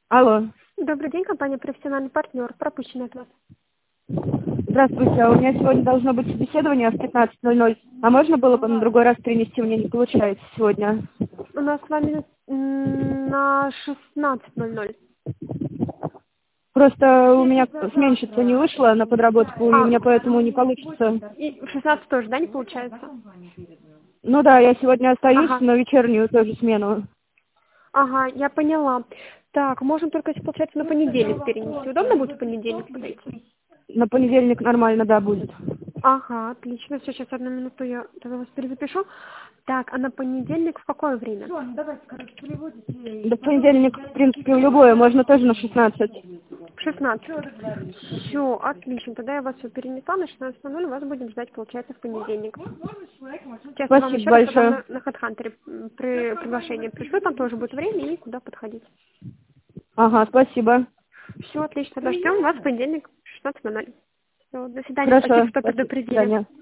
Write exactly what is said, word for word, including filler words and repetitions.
Алло. Добрый день, компания «Профессиональный партнер». Пропущенный от вас. Здравствуйте. А у меня сегодня должно быть собеседование в пятнадцать ноль ноль. А можно было бы на другой раз перенести? У меня не получается сегодня. У нас с вами м, на шестнадцать ноль ноль. Просто у меня сменщица не вышла на подработку, и у А, меня поэтому не получится. и в шестнадцать тоже, да, не получается? Ну да, я сегодня остаюсь Ага. на вечернюю тоже смену. Ага, я поняла. Так, можем только, если получается, на понедельник перенести. Удобно будет в понедельник подойти? На понедельник нормально, да, будет. Ага, отлично. Все, сейчас одну минуту я тогда вас перезапишу. Так, а на понедельник в какое время? Да в понедельник, в принципе, в любое, можно тоже на шестнадцать. В шестнадцать. Все, отлично. Тогда я вас все перенесла на шестнадцать ноль ноль. Вас будем ждать, получается, в понедельник. Сейчас я вам Спасибо еще раз тогда большое. на, на HeadHunter при, приглашение пришлю. Там тоже будет время и куда подходить. Ага, спасибо. Все, отлично. Тогда ждем вас в понедельник в шестнадцать ноль ноль. Все, до свидания. Спасибо, Хорошо, что спасибо. До предупредили. свидания.